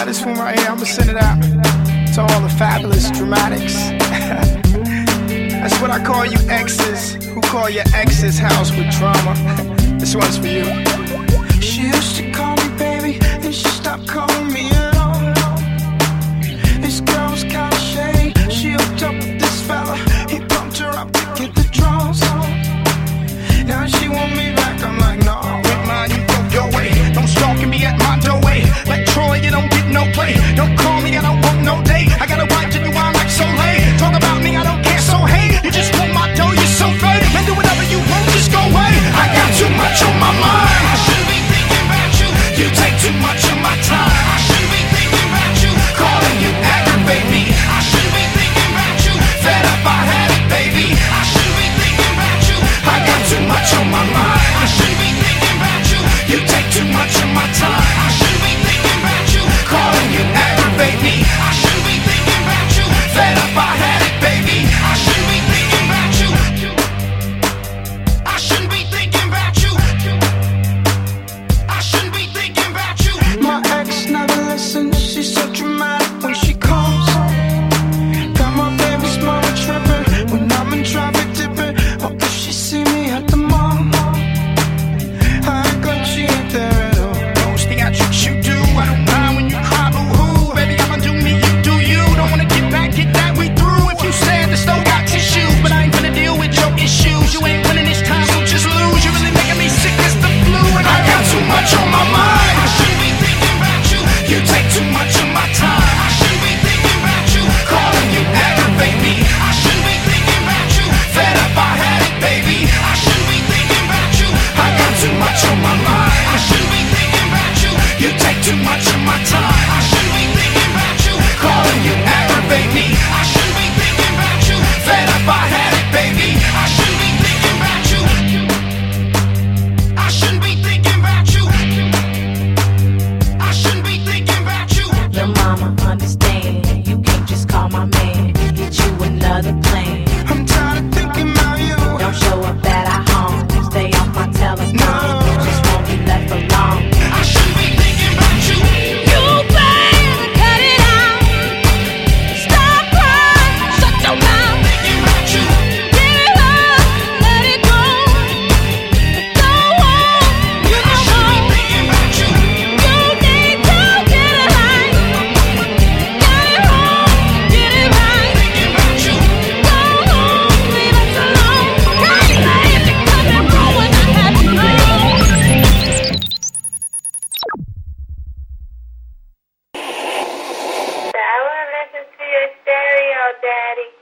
this one right here, I'ma send it out to all the fabulous dramatics. That's what I call you exes who call your ex's house with drama. This one's for you. She used to call me baby, then she stopped calling me at all. This girl was kinda shady. She hooked up with this fella. He pumped her up to get the draws on. Now she want me back, I'm like, no, with mine, you go your way. Don't stalking me at my doorway. Like Troy, you don't get no play. Don't call me, I don't want no date. I got a wife to do, I'm like so late. Talk about me, I don't care, so hey. You just want my dough, you're so fake. Man, do whatever you want, just go away. I got too much on my mind. I shouldn't be thinking about you. You take too much of my time. I shouldn't be thinking about you. Calling you aggravate me. I shouldn't be thinking about you. Fed up, I had it, baby. I shouldn't be thinking about you. I got too much on my mind. I shouldn't be thinking about you. You take too much of my time. I shouldn't be thinking about you. Calling you aggravate me. I shouldn't be thinking about you. Fed up, I had it, baby. I shouldn't be thinking about you. I shouldn't be thinking about you. I shouldn't be thinking about you. My ex never listens. She's so dramatic when she calls. Got my baby's mama tripping when I'm in traffic dipping. Oh, if she see me at the mall, I ain't gonna she ain't there at all. Those theatrics you do, I don't mind when you cry boo-hoo. Baby, I'ma do me, you do you. Don't wanna get back, get that we through. If you said the stove got tissues, but I ain't gonna deal with your issues. You ain't winning this time, so just lose. You're really making me sick as the flu, and I got too much on my mind. I shouldn't be thinking about you. You take too much of my time. I shouldn't be thinking about you. Calling you aggravate me. I shouldn't be thinking about you. Fed up, I had it, baby. I shouldn't be thinking about you. I got too much on my mind. I shouldn't be thinking about you. You take too much of my time. I shouldn't be thinking about you. Calling you aggravate me. I shouldn't be thinking about you. Fed up, I had it, baby. I shouldn't be thinking about you. I shouldn't be thinking about you. I shouldn't be thinking about you. Your mama understand. You can't just call my man. Get you another plan. I'm tired of thinking about you. Don't show up at our home. Stay off my telephone. No. Just won't be left alone. I shouldn't be thinking about you. You better cut it out. Stop crying. Shut your mouth. Thinking about you. Give it up. Let it go. Go on. You I know shouldn't be thinking about you. you need to get it right. Get it wrong. Get it right. Thinking about you. Go home. Leave us alone. Can't believe you coming wrong when I had you wrong. I wanna listen to your stereo, Daddy.